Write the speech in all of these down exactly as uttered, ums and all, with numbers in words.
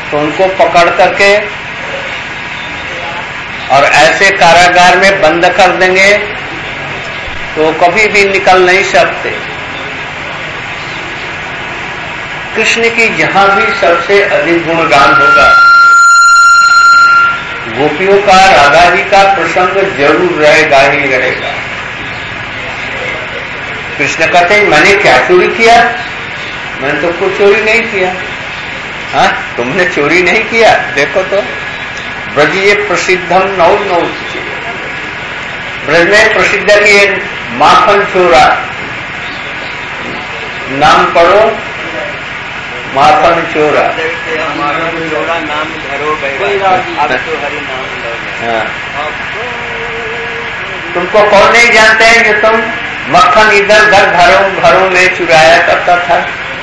तो उनको पकड़ करके और ऐसे कारागार में बंद कर देंगे तो कभी भी निकल नहीं सकते। कृष्ण की जहां भी सबसे अधिक गुणगान होगा, गोपियों का, राधा जी का प्रसंग जरूर रहेगा ही रहेगा। कृष्ण कहते हैं मैंने क्या चोरी किया? मैंने तो कुछ चोरी नहीं किया। हाँ, तुमने चोरी नहीं किया? देखो तो ब्रज ये प्रसिद्धम नौ नौ, ब्रज में प्रसिद्ध किए माखन चोरा। नाम पढ़ो, माखन चोरा। माखन चोरा नाम धरो अब तो हरि नाम लो। हाँ, तुमको कौन नहीं जानते हैं कि तुम मक्खन इधर उधर घरों घरों में चुराया करता था।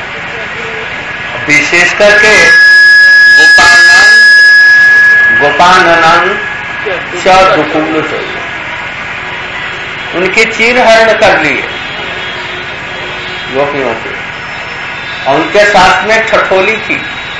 विशेष करके गोपानन गोपानन चुकुल उनके चीर हरण कर लिए गोपियों के, और उनके साथ में ठठोली थी।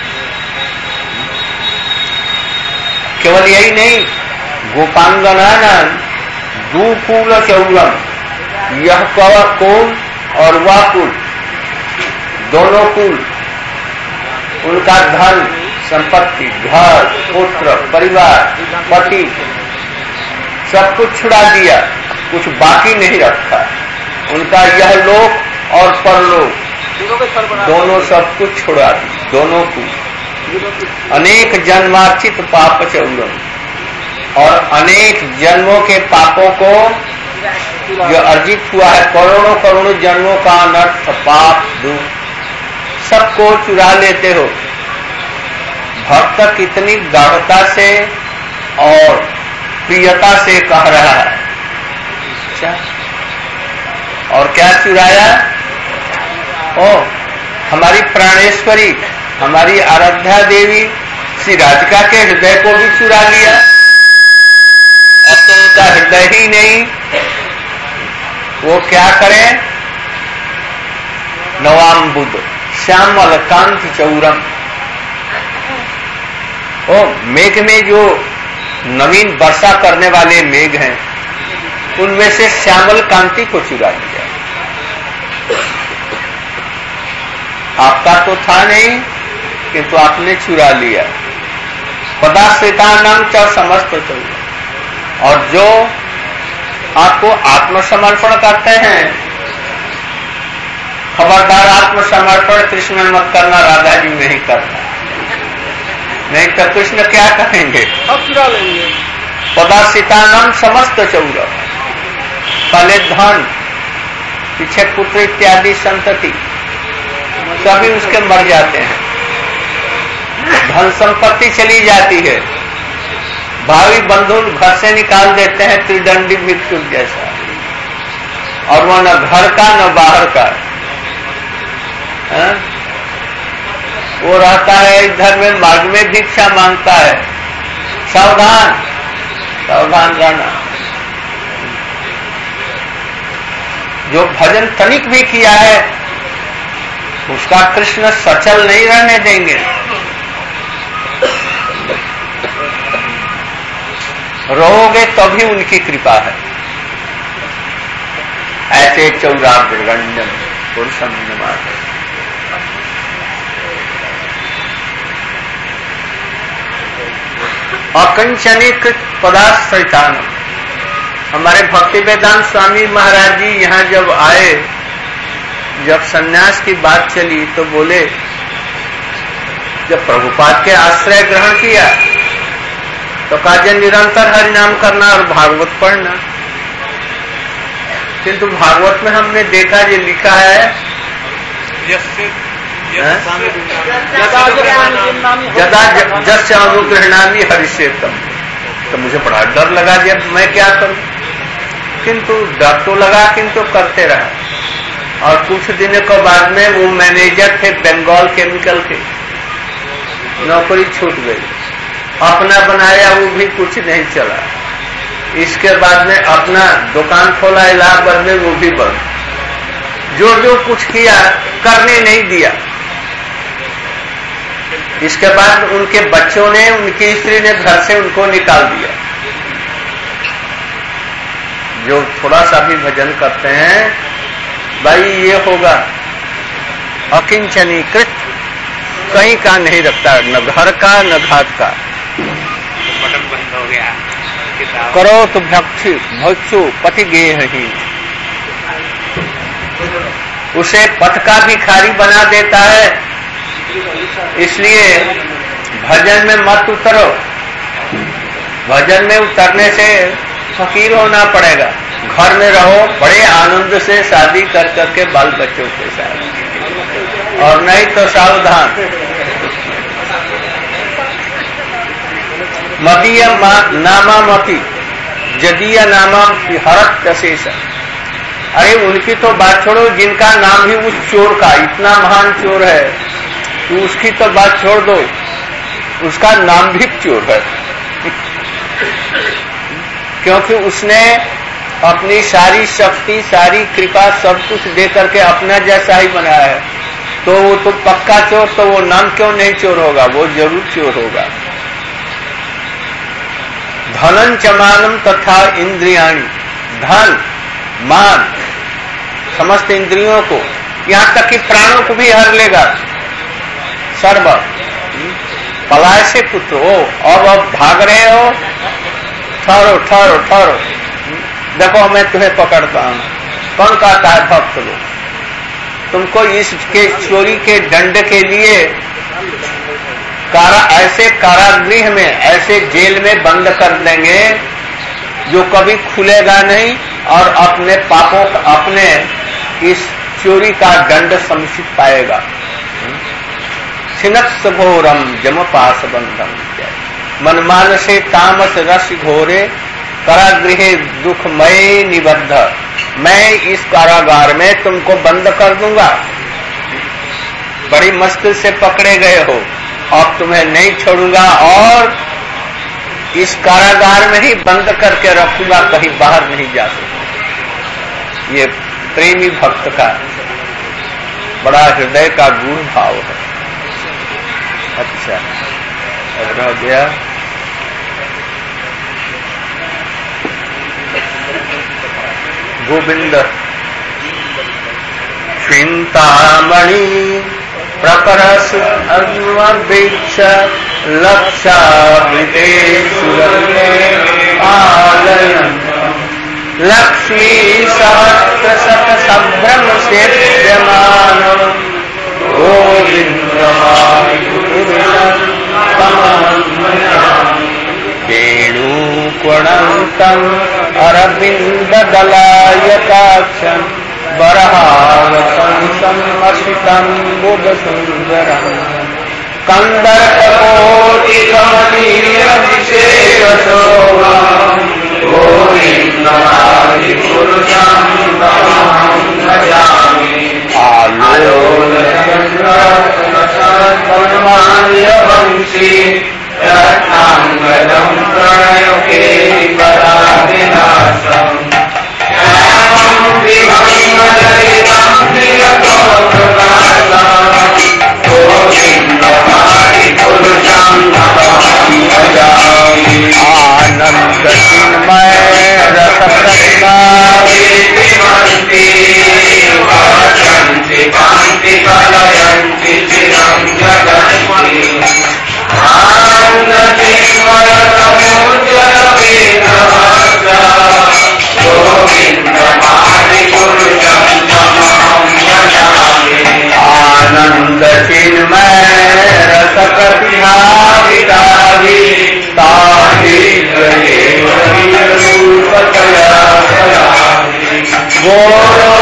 केवल यही नहीं, गोपांगनानन दुकूल चौरम, यह कुल और वह कुल, दोनों कुल, उनका धन संपत्ति, घर, पुत्र, परिवार, पति, सब कुछ छुड़ा दिया, कुछ बाकी नहीं रखा। उनका यह लोक और परलोक दोनों सब कुछ छुड़ा दिया, दोनों को। अनेक जन्मार्चित पाप चौरम, और अनेक जन्मों के पापों को जो अर्जित हुआ है, करोड़ों करोड़ों जन्मों का अनर्थ, पाप, दुख, सबको चुरा लेते हो। भक्त कितनी गाढ़ता से और प्रियता से कह रहा है। अच्छा, और क्या चुराया? ओ हमारी प्राणेश्वरी, हमारी आराध्या देवी श्री राधिका के हृदय को भी चुरा लिया। अब तो उनका हृदय ही नहीं, वो क्या करें? नवाम्बुद श्यामल कांति चौरम, ओ मेघ में जो नवीन वर्षा करने वाले मेघ हैं, उनमें से श्यामल कांति को चुरा लिया। आपका तो था नहीं, किंतु आपने चुरा लिया। पदाश्रितानाम च समस्त चौरम, और जो आपको आत्मसमर्पण करते हैं, खबरदार आत्मसमर्पण कृष्ण में मत करना, राधा जी में ही करना, नहीं तो कृष्ण क्या कहेंगे? अब चुरा लेंगे। पदाश्रितानाम समस्त चौरम, पहले धन, पीछे पुत्र इत्यादि संतति, सभी उसके मर जाते हैं। धन संपत्ति चली जाती है, भावी बंधु घर से निकाल देते हैं, त्रिदंडी भिक्षुक जैसा, और वो न घर का न बाहर का। है? वो रहता है इधर में, मार्ग में भिक्षा मांगता है। सावधान सावधान रहना। जो भजन तनिक भी किया है, उसका कृष्ण सचल नहीं रहने देंगे। रहोगे तभी उनकी कृपा है। ऐसे चौराग्रगण्यम पुरुषम नमामि। अकंचनीकृत पदाश्रितान, हमारे भक्ति वेदांत स्वामी महाराज जी यहाँ जब आए, जब सन्यास की बात चली तो बोले, जब प्रभुपाद के आश्रय ग्रहण किया तो काजन निरंतर हरिनाम करना और भागवत पढ़ना। किंतु भागवत में हमने देखा, ये लिखा है जदा जस्य अनुग्रहणामि हरिषेतम। तो मुझे बड़ा डर लगा, जब मैं क्या करूं, किंतु डर तो लगा, किंतु करते रहा। और कुछ दिनों के बाद में वो मैनेजर थे बंगाल केमिकल के, नौकरी छूट गई। अपना बनाया वो भी कुछ नहीं चला। इसके बाद में अपना दुकान खोला इलाहाबाद में, वो भी बंद। जो जो कुछ किया करने नहीं दिया। इसके बाद उनके बच्चों ने, उनकी स्त्री ने घर से उनको निकाल दिया। जो थोड़ा सा भी भजन करते हैं, भाई ये होगा अकिंचनी कृत, कहीं का नहीं रखता, न घर का न घाट का। बटन बंद हो गया। करो तो भक्ति भक्षु पति गेहहीन, उसे पथ का भिखारी बना देता है। इसलिए भजन में मत उतरो, भजन में उतरने से फकीर होना पड़ेगा। घर में रहो बड़े आनंद से, शादी कर करके बाल बच्चों के साथ, और नहीं तो सावधान। मदीय नामा मती जदीय नामा हरत शेष। अरे उनकी तो बात छोड़ो, जिनका नाम ही उस चोर का इतना महान चोर है, तो उसकी तो बात छोड़ दो, उसका नाम भी चोर है। क्योंकि उसने अपनी सारी शक्ति, सारी कृपा, सब कुछ दे करके अपना जैसा ही बनाया है, तो वो तो पक्का चोर, तो वो नाम क्यों नहीं चोर होगा, वो जरूर चोर होगा। धनन चमानम तथा इंद्रियाणी, धन मान समस्त इंद्रियों को, यहां तक कि प्राणों को भी हर लेगा। सर्व पलाय से पुत्र हो, अब अब भाग रहे हो, ठहरो ठहरो ठहरो, देखो मैं तुम्हें पकड़ता हूं। कौन कहता है भक्त लोग? तुमको इसके चोरी के दंड के लिए कारा ऐसे कारागृह में, ऐसे जेल में बंद कर देंगे जो कभी खुलेगा नहीं, और अपने पापों, अपने इस चोरी का दंड समुचित पाएगा। छिनत्स घोरम जम पास बंधम, मनमान से तामस रस घोरे कारागृहे दुखमय निबद्ध। मैं इस कारागार में तुमको बंद कर दूंगा, बड़ी मुश्किल से पकड़े गए हो, अब तुम्हें नहीं छोड़ूंगा, और इस कारागार में ही बंद करके रखूंगा, कहीं बाहर नहीं जा सकता। ये प्रेमी भक्त का बड़ा हृदय का गूढ़ भाव है। अच्छा, अब रह गया गोविंद चिंतामणि प्रकरस अग्निवृक्ष लक्षावृते आलयन् लक्ष्मी सहस्र शत संभ्रम सेव्यमान वेणुकुणन्तम् अरविन्ददलायताक्षम् बरहावतंसम् असितम् बुधसुन्दरम् कन्दर्पकोटिकमनीयविशेषशोभाम् गोविन्दमादिपुरुषम् तमहं भजामि। आलोकचन्द्रमाल्यवंशी रत्नाङ्गदं प्रणयके पराविलासम् श्यामं विभङ्गललितं निरतोप्रकाशम् गोविन्दमादिपुरुषं तमहं भजामि। आनन्दचिन्मय रसप्रतिभान्ति वाचन्ति कान्ति कलयन्ति चिरं जगन्ति। आनंद चिन्मय रस प्रतिभाविताभि ताहि रूपतया गोरो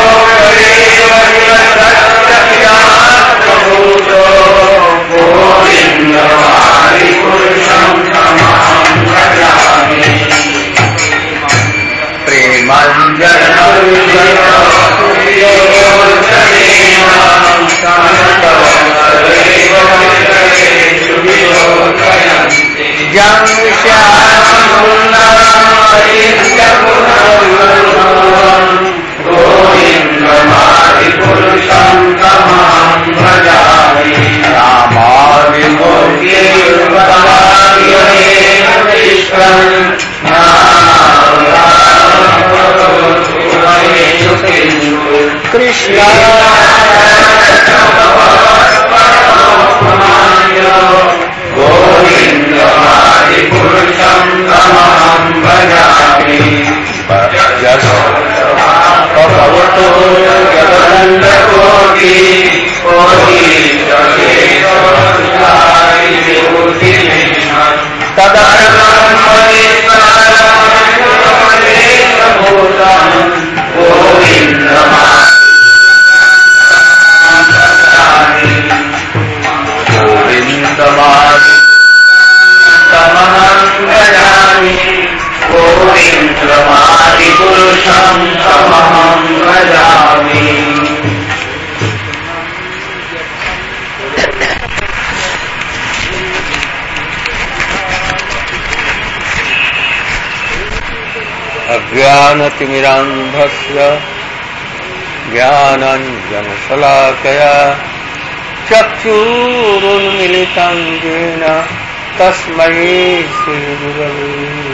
सत्यभूतो गोविन्दमादिपुरुषं तमहं भजामि। गोविन्दमादिपुरुषं तमहं भजामि। रामादिगो गोविन्दमादिपुरुषं तमहं भजामि भगवतो जगदण्डकोटि गोविन्दमादिपुरुषं तमहं भजामि। अज्ञानतिमिरान्धस्य ज्ञानाञ्जनशलाकया चक्षुरुन्मिलितं येन तस्मै श्रीगुरवे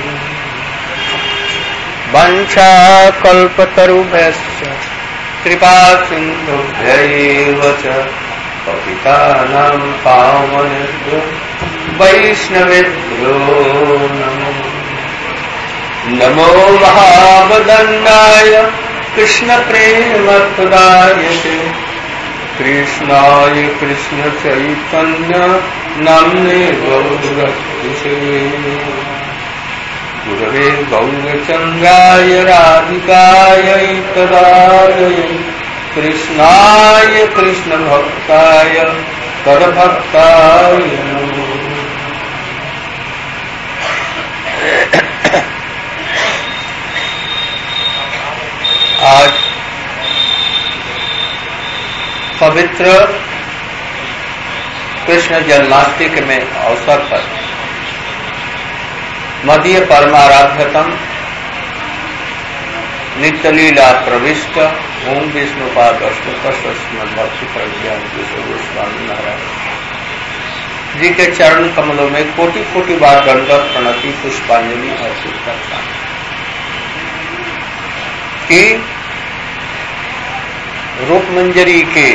वंशाकल्पतरुभ्यश्च कृपासिन्धुभ्यैव च पतितानां पावनेभ्यो वैष्णवेभ्यो नमो नमो महावदन्नाय कृष्णप्रेमप्रदायते कृष्णाय कृष्णचैतन्य नाम्ने गौरक्षसे गुरवे गौरचन्द्राय राधिकायै तदालये कृष्णाय कृष्णभक्ताय तद्भक्ताय नमो। आज पवित्र कृष्ण जन्माष्टमी में अवसर पर मदीय परमाराध्यतम नित्यलीला प्रविष्ट ओम विष्णुपाद अष्टोत्तर भक्ति प्रज्ञान गोस्वामी नारायण जी के चरण कमलों में कोटि कोटि बार दंडवत प्रणति पुष्पांजलि अर्पित करता हूं कि रूप मंजरी के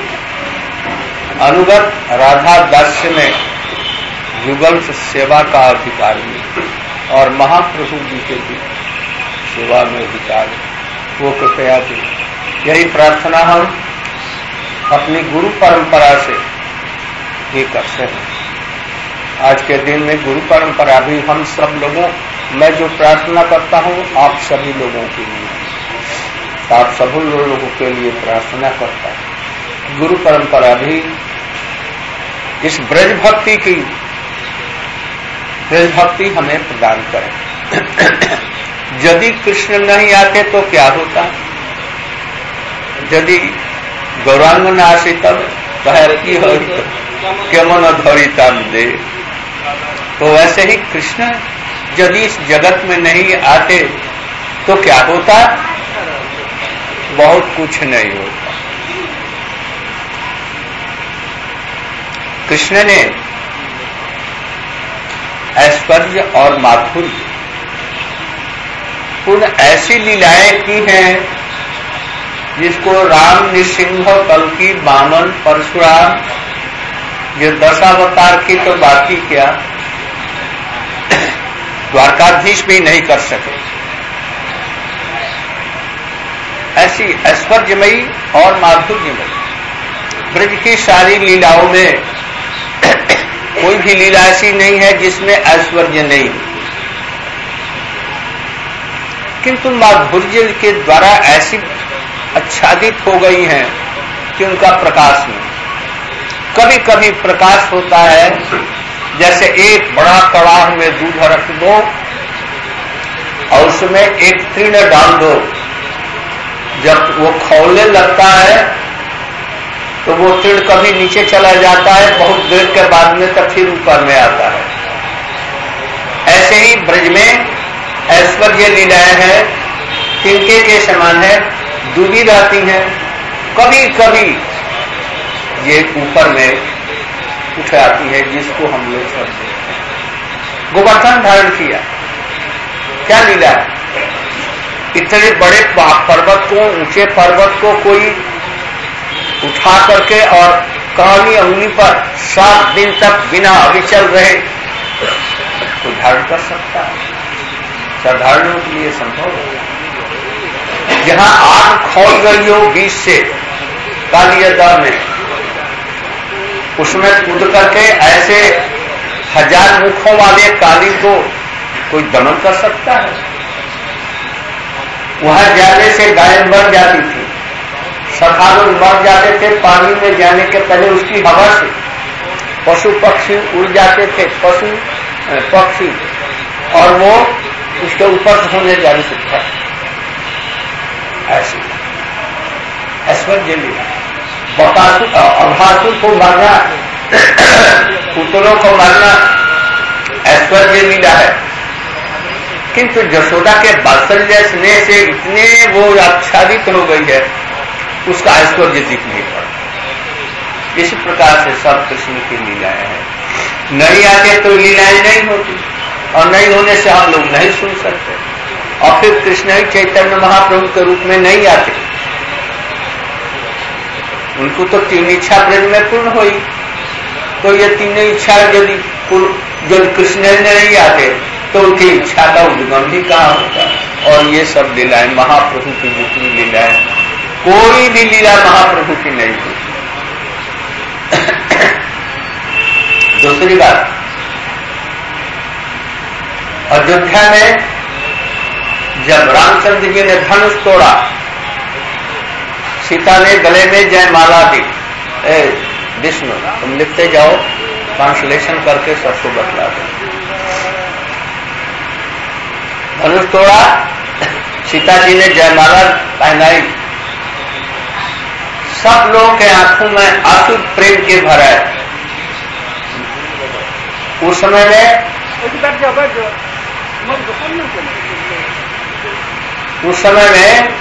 अनुगत राधा दास्य में युगल सेवा का अधिकार मिले और महाप्रभु जी के भी सेवा में अधिकार वो कृपया दे। यही प्रार्थना हम अपनी गुरु परंपरा से भी करते हैं। आज के दिन में गुरु परंपरा भी हम सब लोगों, मैं जो प्रार्थना करता हूं आप सभी लोगों के लिए, आप सभी लोगों के लिए प्रार्थना करता हूं। गुरु परंपरा भी इस ब्रज भक्ति की ब्रज भक्ति हमें प्रदान करें। यदि कृष्ण नहीं आते तो क्या होता? यदि गौरांग न आसे तब कहती हो केमन धरिता दे। तो वैसे ही कृष्ण यदि इस जगत में नहीं आते तो क्या होता? बहुत कुछ नहीं होता। कृष्ण ने ऐश्वर्य और माधुर्य पूर्ण ऐसी लीलाएं की हैं जिसको राम, नृसिंह, कल्कि, वामन, परशुराम, ये दशावतार की तो बात ही क्या, द्वारकाधीश भी नहीं कर सके। ऐसी ऐश्वर्यमयी और माधुर्यमयी ब्रज की सारी लीलाओं में कोई भी लीला ऐसी नहीं है जिसमें ऐश्वर्य नहीं, किंतु माधुर्य के द्वारा ऐसी आच्छादित हो गई हैं कि उनका प्रकाश नहीं। कभी कभी प्रकाश होता है, जैसे एक बड़ा कड़ाह में दूध रख दो और उसमें एक तृण डाल दो, जब वो खौलने लगता है तो वो तृण कभी नीचे चला जाता है, बहुत देर के बाद में तब फिर ऊपर में आता है। ऐसे ही ब्रज में ऐश्वर्य लीलाएं हैं, तिनके के समान है, डूबी रहती हैं, कभी कभी ये ऊपर में उठ आती है, जिसको हम लोग समझते हैं। गोवर्धन धारण किया, क्या लीला है? इतने बड़े पर्वत को, ऊंचे पर्वत को कोई उठा करके और काली अंगुली पर सात दिन तक बिना अविचल रहे तो धारण कर सकता है। साधारणों के लिए संभव है। जहां आग खोल गई हो बीच से कालियदा में, उसमें कूद करके ऐसे हजार मुखों वाले काली को कोई दमन कर सकता है? वहां जाने से गाय मर जाती थी, सखा लोग मर जाते थे पानी में जाने के पहले, उसकी हवा से पशु पक्षी उड़ जाते थे, पशु पक्षी, और वो उसके ऊपर होने जा नहीं सकता। ऐसे ऐश्वर्य लीला, बकासुर अभासुर को मारना, पुतलों को मारना ऐश्वर्य लीला है। किंतु यशोदा के वात्सल्य स्नेह से इतने वो आच्छादित हो गई है, उसका ऐश्वर्य दिख नहीं पड़ता। इसी प्रकार से सब कृष्ण की लीलाएं हैं। नहीं आते तो लीलाएं नहीं होती, और नहीं होने से हम लोग नहीं सुन सकते। और फिर कृष्ण ही चैतन्य महाप्रभु के रूप में नहीं आते, उनको तो तीन इच्छा ब्रज में पूर्ण हुई, तो ये तीनों इच्छा यदि यदि कृष्ण नहीं आते तो उनकी इच्छा का उद्गम भी कहाँ होता। और ये सब लीलाएं महाप्रभु की जितनी लीलाएं, कोई भी लीला महाप्रभु की नहीं थी। दूसरी बात, अयोध्या में जब रामचंद्र जी ने धनुष तोड़ा, सीता ने गले में जयमाला दी। ए विष्णु तुम लिखते जाओ, ट्रांसलेशन करके सबको बतला दो। धनुष तोड़ा, सीता जी ने जयमाला पहनाई, सब लोगों के आंखों में आंसू प्रेम के भरा। उस समय में उस समय में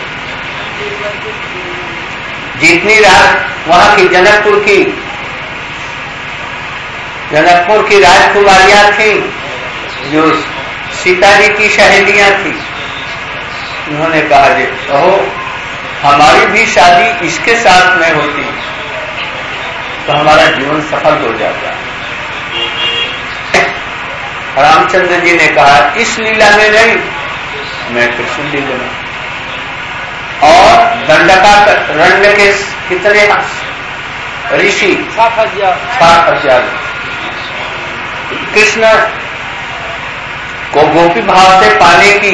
जितनी रात वहां की जनकपुर की जनकपुर की राजकुमारियां थी, जो सीता जी की सहेलियां थी, उन्होंने कहा जी कहो हमारी भी शादी इसके साथ में होती तो हमारा जीवन सफल हो जाता। रामचंद्र जी ने कहा इस लीला में नहीं, मैं कृष्ण लीला में। और दंडकारण्य के कितने ऋषि, सात हजार कृष्ण को गोपी भाव से पाने की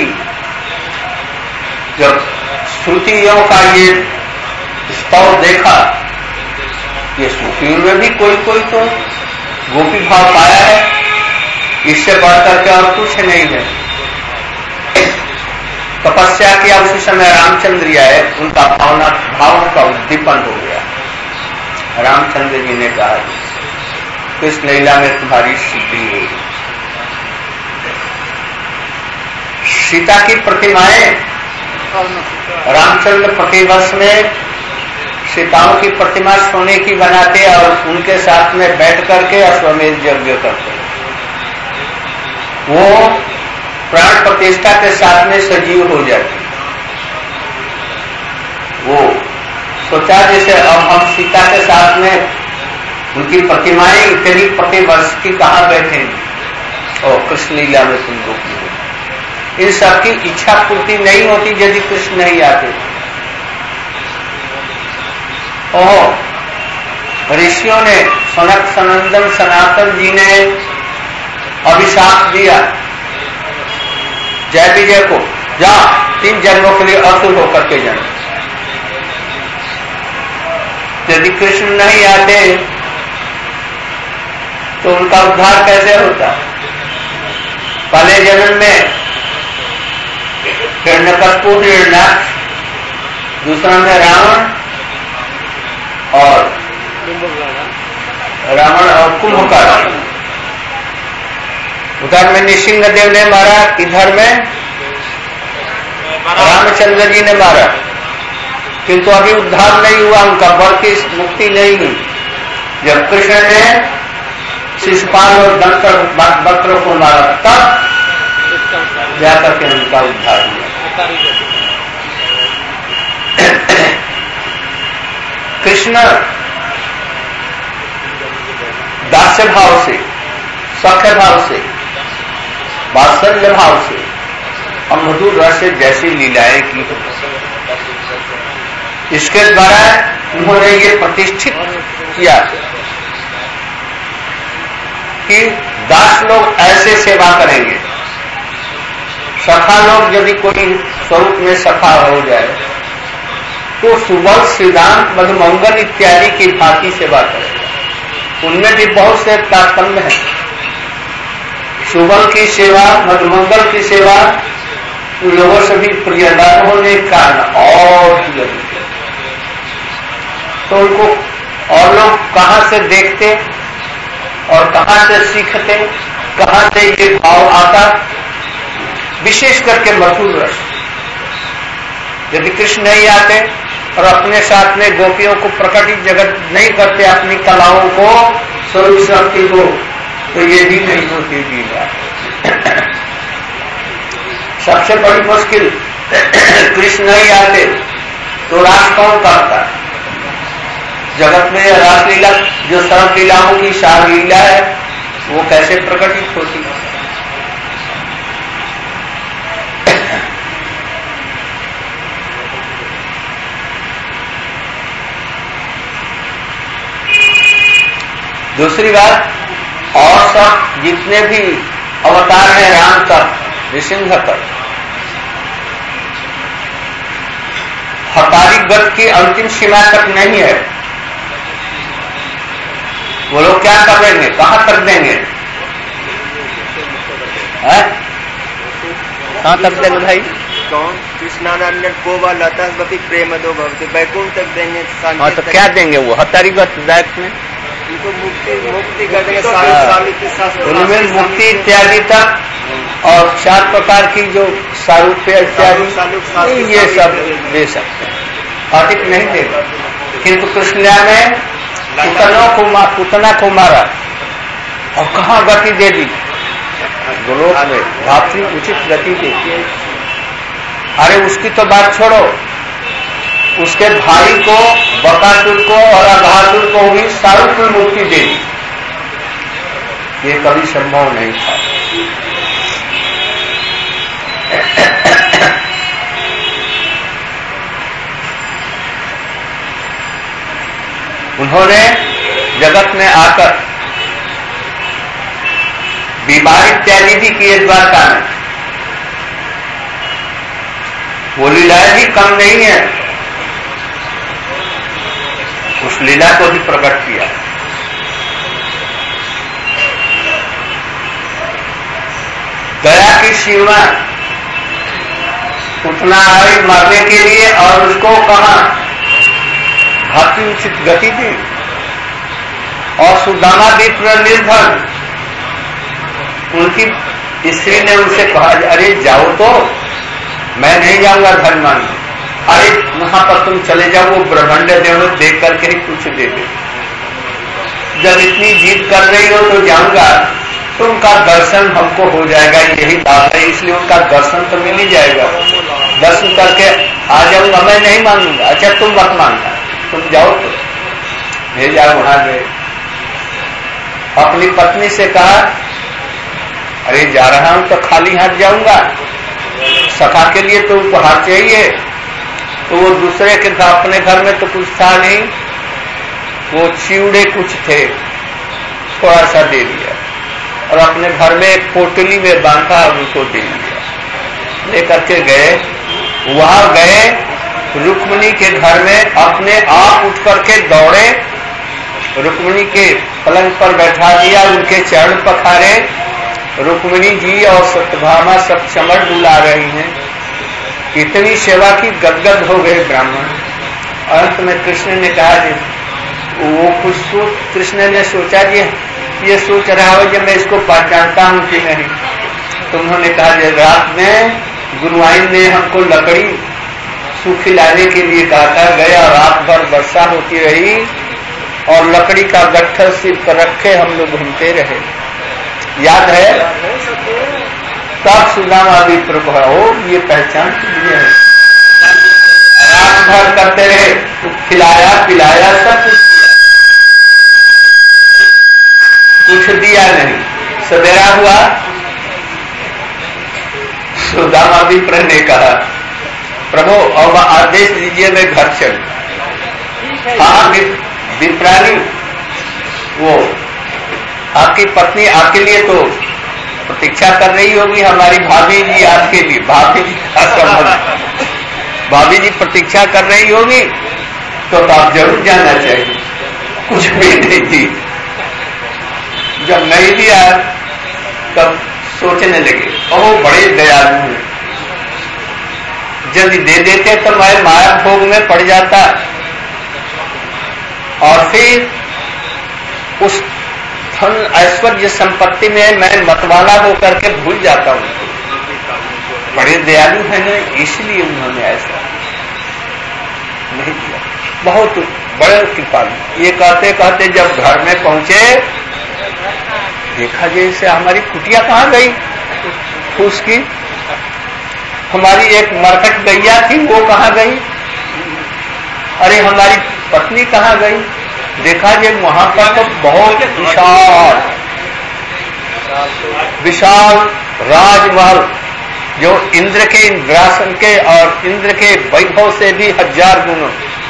जब श्रुतियों का ये स्तव देखा, ये श्रुतियों में भी कोई कोई तो गोपी भाव पाया है, इससे बढ़कर के और कुछ नहीं है। तपस्या किया, उसी समय रामचंद्र आए, उनका भावना भाव का उद्दीपन हो गया। रामचंद्र जी ने कहा कृष्ण लीला में तुम्हारी सिद्धि हुई। सीता की प्रतिमाएं रामचंद्र प्रतिवर्ष में सीताओं की प्रतिमा सोने की बनाते और उनके साथ में बैठ करके अश्वमेध यज्ञ करते। वो प्राण प्रतिष्ठा के साथ में सजीव हो जाती। वो सोचा जैसे अब हम सीता के साथ में उनकी प्रतिमाएं इतनी प्रतिवर्ष की कहां बैठेंगी, और कृष्ण लीला में तुम लोग इन सबकी इच्छा पूर्ति नहीं होती यदि कृष्ण नहीं आते। ओह ऋषियों ने, सनक सनंदन सनातन जी ने अभिशाप दिया जय विजय को, जा तीन जन्मों के लिए असुर होकर के जन्म। यदि कृष्ण नहीं आते तो उनका उद्धार कैसे होता। पहले जन्म में हिरण्यकश्यप हिरण्याक्ष, दूसरा में रावण और रावण और कुंभकर्ण। उधर में नृसिंहदेव ने मारा, इधर में रामचंद्र जी ने मारा, किंतु अभी उद्धार नहीं हुआ, उनका वर की मुक्ति नहीं हुई। जब कृष्ण ने शिशुपाल और दंत्र को मारा तब जाकर के उनका उद्धार हुआ। कृष्ण दास्य भाव से, सख्य भाव से, वात्सल्य भाव से और मधुर रस से जैसी लीलाएं की, इसके द्वारा उन्होंने ये प्रतिष्ठित किया कि दास लोग ऐसे सेवा करेंगे। सखा लोग यदि कोई स्वरूप में सखा हो जाए तो सुबल, श्रीदान, मधुमंगल इत्यादि की भांति सेवा करेगा। उनमें भी बहुत से तारतम्य है। सुबल की सेवा, मधुमंगल की सेवा उन लोगों से भी प्रियदान होने के कारण और भी अधिक है। तो उनको और लोग कहां से देखते और कहां से सीखते, कहां से ये भाव आता, विशेष करके मधुर रस। यदि कृष्ण नहीं आते और अपने साथ में गोपियों को प्रकटित जगत नहीं करते अपनी कलाओं को, स्वरूप शक्ति को, तो ये भी नहीं होती लीला। सबसे बड़ी मुश्किल, कृष्ण नहीं आते तो रास कौन करता? जगत में रासलीला, जो सर्व लीलाओं की सार लीला है, वो कैसे प्रकटित होती है? दूसरी बात, और सब जितने भी अवतार हैं राम तक, नृसिंह तक, हतारी गत की अंतिम सीमा तक नहीं है। वो लोग क्या कर देंगे, कहां तक देंगे? कहां तक देंगे भाई? कौन? कृष्णानंद को व लता बपी प्रेम दो भक्ति वैकुंठ तक देंगे। हाँ, तो क्या देंगे वो हतारी गत दायक में? उनको मुक्ति मुक्ति कर देंगे, उनमें मुक्ति इत्यादि तक, और चार प्रकार की जो सारूप्य इत्यादि, ये सब दे सकते हैं, अधिक नहीं देगा। किंतु कृष्ण में पुतनों को पुतना को मारा और कहाँ गति दे दी? गोलोक में भातृ उचित गति दे दी। अरे उसकी तो बात छोड़ो, उसके भाई को, बकासुर को और अघासुर को भी सारूप्य मुक्ति दे दी। ये कभी संभव नहीं था। उन्होंने जगत में आकर विवाह इत्यादि भी किए द्वारका में। वो लीलाएं भी कम नहीं है, उस लीला को भी प्रकट किया। गया की सीमा उतना आई मारने के लिए, और उसको कहा भांति उचित गति दी। और सुदामा दीप निर्धन, उनकी स्त्री ने उनसे कहा, अरे जाओ तो, मैं नहीं जाऊंगा धन मांगने। अरे वहां पर तुम चले जाओ, वो ब्रह्मांड देव देख करके ही कुछ दे दे। जब इतनी जीत कर रही हो तो जाऊंगा, तो उनका दर्शन हमको हो जाएगा, यही बात है, इसलिए उनका दर्शन तो मिल ही जाएगा। दर्शन करके आ जाऊंगा, मैं नहीं मांगूंगा। अच्छा तुम मत मांगना, तुम जाओ। तो भेजा, वहां गए, अपनी पत्नी से कहा, अरे जा रहा हूं तो खाली हाथ जाऊंगा, सखा के लिए तो उपहार चाहिए। तो वो दूसरे के था, अपने घर में तो कुछ था नहीं, वो चिवड़े कुछ थे, थोड़ा सा दे दिया, और अपने घर में एक पोटली में बांधा और उनको दे दिया। लेकर के गए, वहां गए, रुक्मिणी के घर में अपने आप उठ करके दौड़े, रुक्मिणी के पलंग पर बैठा दिया, उनके चरण पखारे। रुक्मिणी जी और सत्यभामा सब चमड़ डुला रही हैं। इतनी सेवा की गदगद हो गए ब्राह्मण। अंत में कृष्ण ने कहा, वो कुछ सोच, कृष्ण ने सोचा कि ये सोच रहा हो जब मैं इसको पहचानता हूं कि नहीं। तो उन्होंने कहा, रात में गुरुआइन ने हमको लकड़ी सूखी लाने के लिए कहा था, गया, रात भर वर्षा होती रही और लकड़ी का गट्ठर सिर पर रखे हम लोग घूमते रहे, याद है? तब सुदामा विप्र को, ओ ये पहचान कीजिए, रात भर करते रहे, खिलाया पिलाया सब कुछ किया, कुछ दिया नहीं। सवेरा हुआ, सुदामा विप्र ने कहा प्रभु अब आदेश दीजिए मैं घर चलूं। हाँ विप्रानी, वो आपकी पत्नी आपके लिए तो प्रतीक्षा कर रही होगी, हमारी भाभी जी आपके लिए, भाभी जी का संबंध, भाभी जी प्रतीक्षा कर रही होगी तो, तो आप जरूर जाना चाहिए। कुछ भी नहीं थी, जब नहीं दिया तब सोचने लगे ओ बड़े दयालु हैं, यदि दे देते तो मैं माया भोग में पड़ जाता और फिर उस धन ऐश्वर्य संपत्ति में मैं मतवाला होकर के भूल जाता हूं। बड़े दयालु हैं ना, इसलिए उन्होंने ऐसा नहीं किया। बहुत बड़े कृपालु। ये कहते कहते जब घर में पहुंचे देखा जैसे हमारी कुटिया कहाँ गई फूस की, हमारी एक मरकट गैया थी वो कहाँ गई, अरे हमारी पत्नी कहाँ गई। देखा जे वहां पर तो बहुत विशाल विशाल राजमहल जो इंद्र के इंद्रासन के और इंद्र के वैभव से भी हजार गुना।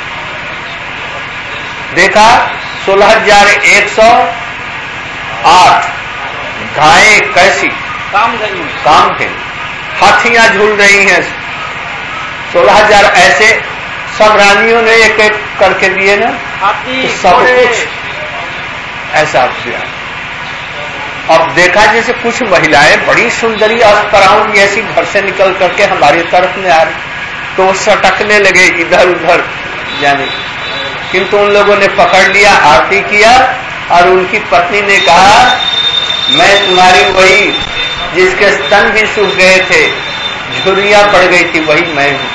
देखा सोलह हजार एक सौ आठ गायें कैसी काम काम थे, हाथियां झूल रही हैं, सोलह हजार ऐसे सब रानियों ने एक एक करके दिए ना, तो सब कुछ ऐसा किया। अब देखा जैसे कुछ महिलाएं बड़ी सुंदरी अस्पराउन ऐसी घर से निकल करके हमारी तरफ में आ रही, तो सटकने लगे इधर उधर जाने, किंतु उन लोगों ने पकड़ लिया, आरती किया और उनकी पत्नी ने कहा मैं तुम्हारी वही जिसके स्तन भी सूख गए थे, झुर्रियां पड़ गई थी, वही मैं हूं।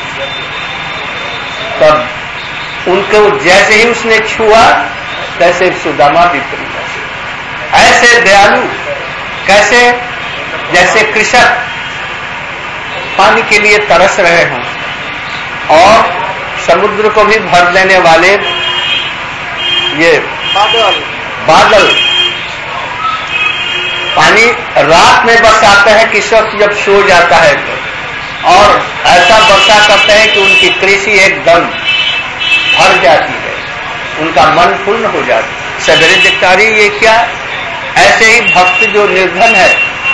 तब उनको जैसे ही उसने छुआ तैसे सुदामा भी प्रिय। ऐसे दयालु कैसे, जैसे कृषक पानी के लिए तरस रहे हों और समुद्र को भी भर देने वाले ये बादल बादल पानी रात में बरसाता है किस वक्त जब सो जाता है तो, और ऐसा वर्षा करते हैं कि उनकी कृषि एकदम भर जाती है, उनका मन पूर्ण हो जाता है। सवेरे दिखता रही ये क्या, ऐसे ही भक्त जो निर्धन है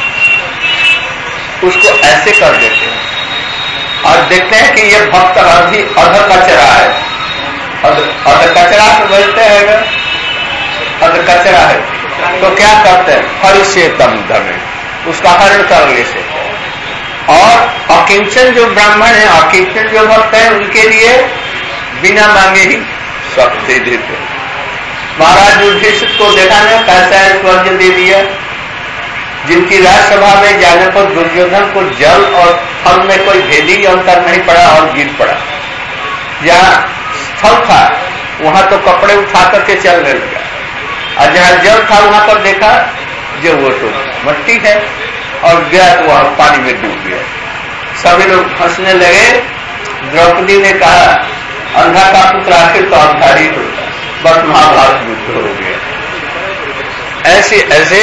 उसको ऐसे कर देते हैं और देखते हैं कि ये भक्त अभी अध कचरा है, अध कचरा तो बोलते हैं, अध कचरा है तो क्या करते हैं, हर से तम धमे उसका हरण कर ले से। और अकिंचन जो ब्राह्मण है, अकिंचन जो भक्त है, उनके लिए बिना मांगे ही सब दे देते। महाराज युधिष्ठिर को देखा ना कैसा है स्वर्ग दे दिया, जिनकी राज्यसभा में जाने पर दुर्योधन को जल और स्थल में कोई भेदी अंतर नहीं पड़ा और गिर पड़ा। जहाँ स्थल था वहां तो कपड़े उठा करके चलने लगा, और जहाँ जल था वहां पर देखा जो वो तो मट्टी है और गया तो वहां पानी में डूब गया। सभी लोग हंसने लगे। द्रौपदी ने कहा अंधा का पुत्र आखिर तो अंधा ही होता, बस महाभारत युद्ध हो गया। ऐसे ऐसे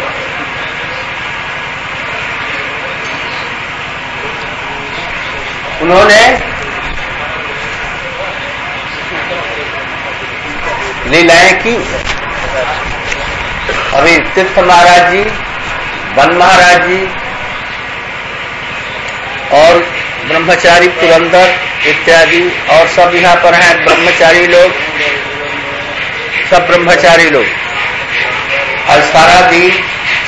उन्होंने लीलाएं की। अभी तीर्थ महाराज जी, वन महाराज जी और ब्रह्मचारी पुरंदर इत्यादि और सब यहाँ पर हैं ब्रह्मचारी लोग, सब ब्रह्मचारी लोग। और सारा दिन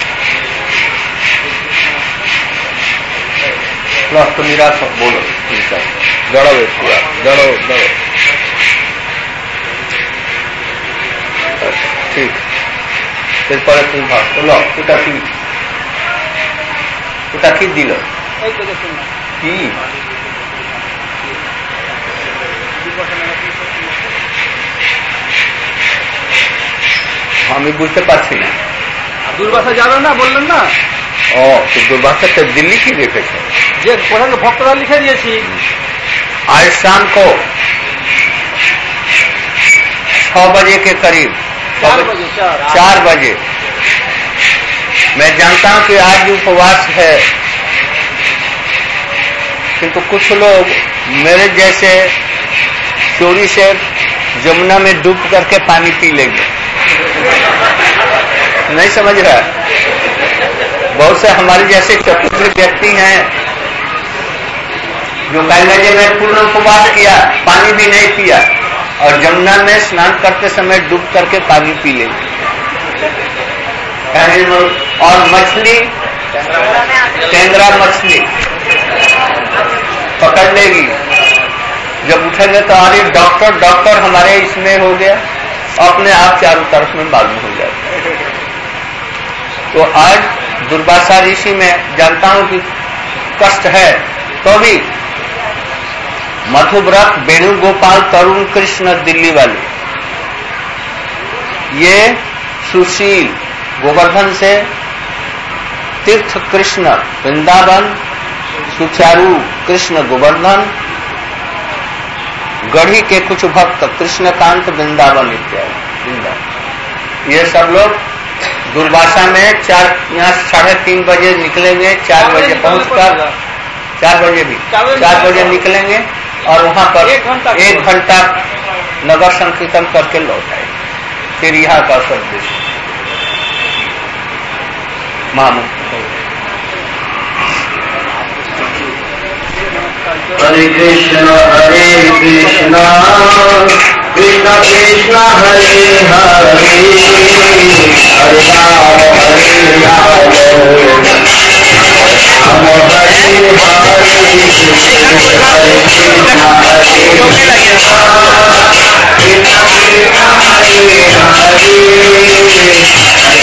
प्लस तो मेरा सब बोलो दौड़ो पूरा दौड़ो दौड़ो ठीक এরপরে তুমি ভাব বলো ওটা কি ওটা কি দিল কি আমি বুঝতে পারছি না। দুর্বাসা যাবে না বললেন না? ও তো দুর্বাসা তো দিল্লি কি রেখেছে, যে কোথায় ভক্তরা লিখে দিয়েছি। आज शाम को छह बजे के करीब, चार बजे चार चार बजे। मैं जानता हूं कि आज उपवास है, किंतु कुछ लोग मेरे जैसे चोरी से जमुना में डूब करके पानी पी लेंगे। नहीं समझ रहा? बहुत से हमारे जैसे चतुर व्यक्ति हैं जो कहेंगे मैं पूर्ण उपवास किया, पानी भी नहीं पिया, और जमुना में स्नान करते समय डूब करके पानी पी लेंगे। और मछली, टेंगरा मछली पकड़ लेगी, जब उठेंगे तो अरे डॉक्टर डॉक्टर हमारे इसमें हो गया, अपने आप चारों तरफ में मालूम हो जाता है। तो आज दुर्वासा ऋषि में जानता हूं कि कष्ट है, तो भी मधुव्रत, वेणुगोपाल, तरुण कृष्ण दिल्ली वाले, ये सुशील गोवर्धन से, तीर्थ कृष्ण वृंदावन, सुचारू कृष्ण गोवर्धन, गढ़ी के कुछ भक्त कृष्णकांत वृंदावन इत्यादि वृंदावन, ये सब लोग दुर्वासा में चार यहाँ साढ़े तीन बजे निकलेंगे, चार बजे पहुंचकर, चार बजे भी चार बजे निकलेंगे और वहां पर एक घंटा एक घंटा नगर संकीर्तन करके लौट आए, फिर यहाँ का संदेश मामू। हरे कृष्णा हरे कृष्णा कृष्ण कृष्ण हरे हरे हरे राम हरे